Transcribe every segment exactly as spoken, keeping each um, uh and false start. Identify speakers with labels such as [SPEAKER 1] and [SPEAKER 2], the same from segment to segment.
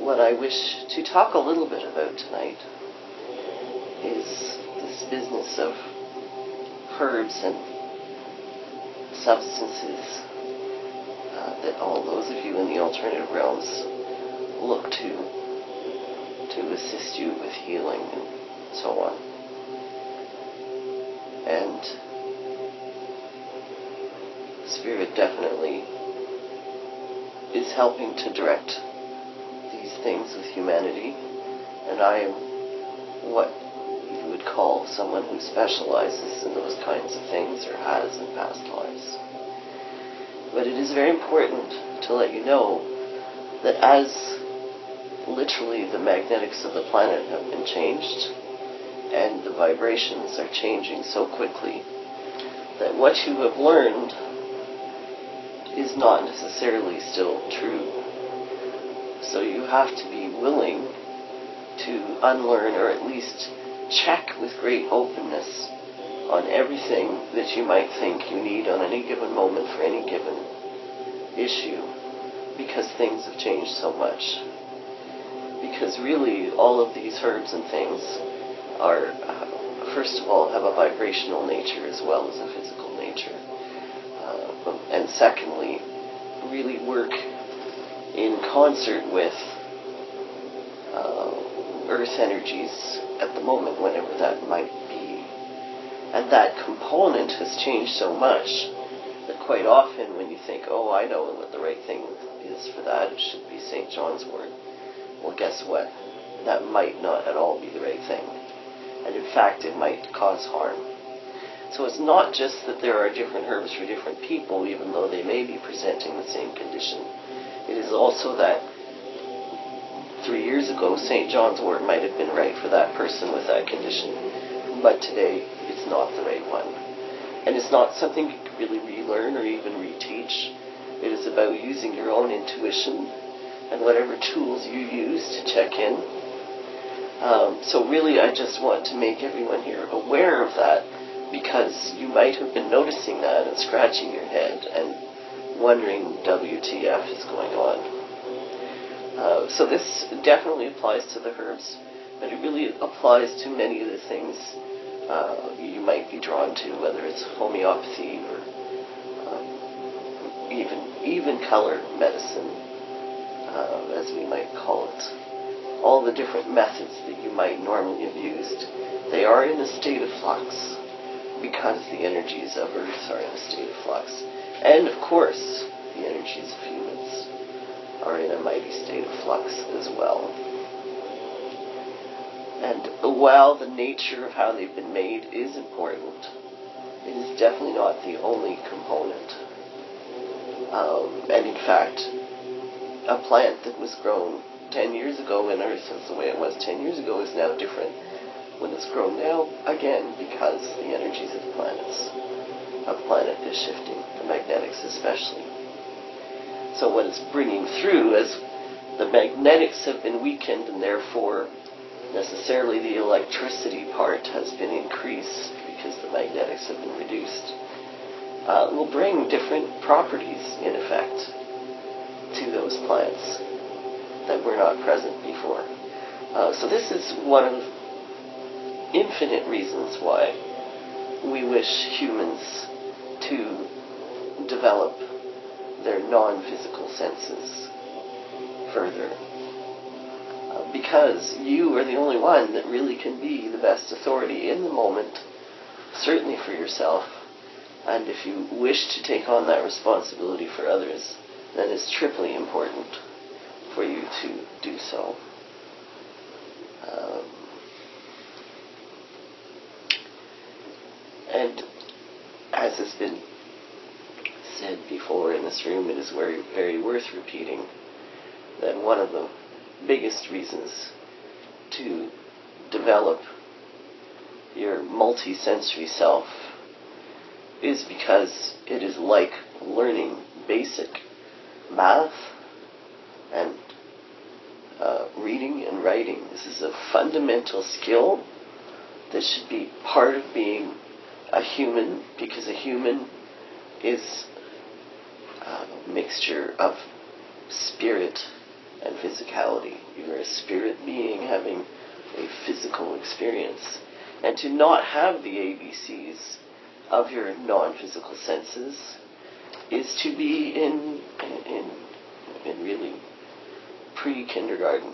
[SPEAKER 1] what I wish to talk a little bit about tonight is this business of herbs and substances uh, that all those of you in the alternative realms look to to assist you with healing and so on. And Spirit definitely is helping to direct these things with humanity, and I am what you would call someone who specializes in those kinds of things or has in past lives. But it is very important to let you know that as literally the magnetics of the planet have been changed and the vibrations are changing so quickly, that what you have learned is not necessarily still true. So you have to be willing to unlearn, or at least check with great openness on everything that you might think you need on any given moment for any given issue, because things have changed so much. Because really all of these herbs and things are, uh, first of all, have a vibrational nature as well as a physical nature. Uh, and secondly, really work in concert with uh, earth energies at the moment, whenever that might be. And that component has changed so much that quite often when you think, oh, I know what the right thing is for that, it should be Saint John's wort. Well, guess what? That might not at all be the right thing. And in fact, it might cause harm. So it's not just that there are different herbs for different people, even though they may be presenting the same condition. It is also that three years ago, Saint John's wort might have been right for that person with that condition, but today it's not the right one. And it's not something you can really relearn or even reteach. It is about using your own intuition and whatever tools you use to check in. Um, so really, I just want to make everyone here aware of that, because you might have been noticing that and scratching your head and wondering W T F is going on. Uh, so this definitely applies to the herbs, but it really applies to many of the things uh, you might be drawn to, whether it's homeopathy or um, even even color medicine, uh, as we might call it. All the different methods that you might normally have used, they are in a state of flux, because the energies of Earth are in a state of flux. And of course, the energies of humans are in a mighty state of flux as well. And while the nature of how they've been made is important, it is definitely not the only component. Um, and in fact, a plant that was grown ten years ago in Earth, as the way it was ten years ago, is now different when it's grown now, again, because the energies of the planets, of the planet is shifting, the magnetics especially. So what it's bringing through, as the magnetics have been weakened, and therefore necessarily the electricity part has been increased because the magnetics have been reduced, uh, will bring different properties, in effect, to those plants that were not present before. Uh, so this is one of infinite reasons why we wish humans to develop their non-physical senses further. Uh, because you are the only one that really can be the best authority in the moment, certainly for yourself, and if you wish to take on that responsibility for others, then it's triply important for you to do so. Um, and as has been said before in this room, it is very, very worth repeating that one of the biggest reasons to develop your multi-sensory self is because it is like learning basic math and uh, reading and writing. This is a fundamental skill that should be part of being a human, because a human is a mixture of spirit and physicality. You're a spirit being having a physical experience. And to not have the A B Cs of your non-physical senses is to be in in, in really pre-kindergarten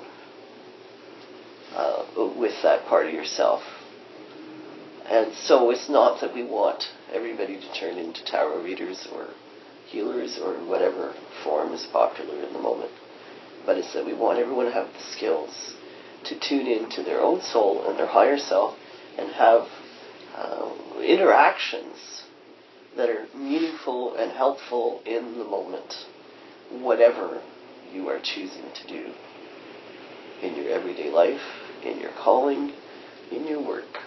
[SPEAKER 1] uh, with that part of yourself. And so it's not that we want everybody to turn into tarot readers or healers or whatever form is popular in the moment, but it's that we want everyone to have the skills to tune into their own soul and their higher self and have uh, interactions that are meaningful and helpful in the moment, whatever you are choosing to do in your everyday life, in your calling, in your work.